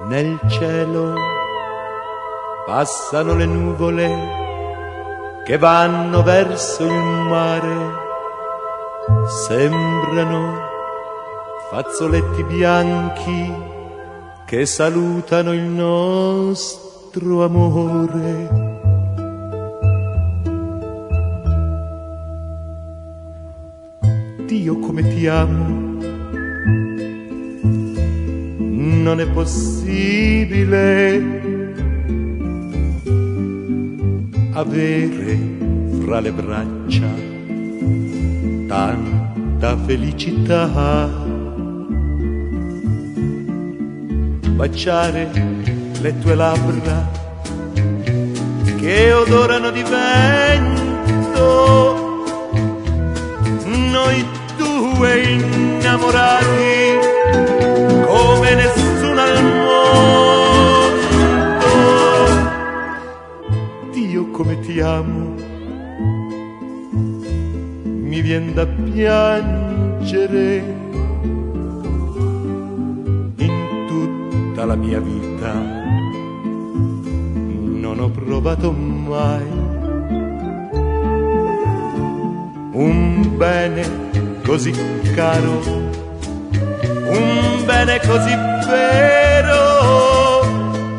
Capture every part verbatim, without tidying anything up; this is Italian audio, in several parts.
nel cielo passano le nuvole che vanno verso il mare, sembrano fazzoletti bianchi che salutano il nostro amore. Dio come ti amo, non è possibile avere fra le braccia tanta felicità, baciare le tue labbra che odorano di vento, noi due innamorati come nessuno al mondo. Dio come ti amo, mi vien da piangere. In tutta la mia vita non ho provato mai un bene così caro, un bene così vero.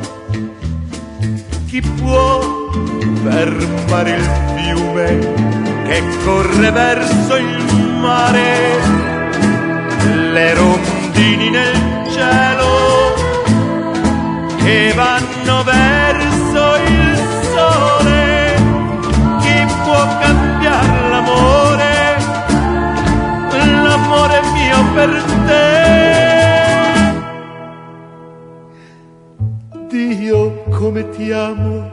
Chi può fermare il fiume che corre verso il mare, le rondini nel cielo che vanno verso il sole? Chi può cambiare l'amore, l'amore mio per te? Dio come ti amo,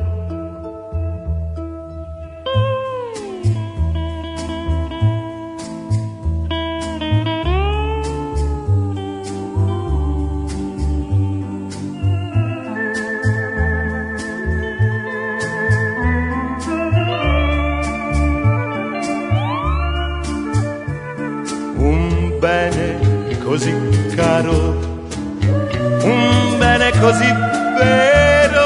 un bene così caro, un bene così vero.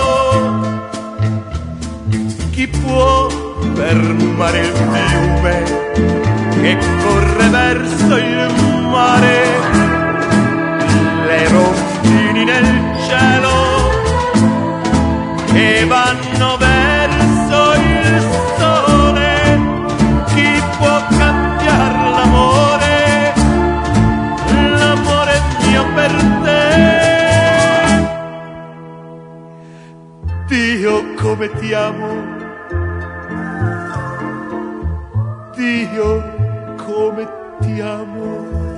Chi può fermare il fiume che corre verso il mare, le rondini nel cielo che vanno verso il sole? Chi può cambiare l'amore, l'amore mio per te? Dio come ti amo, Dio come ti amo.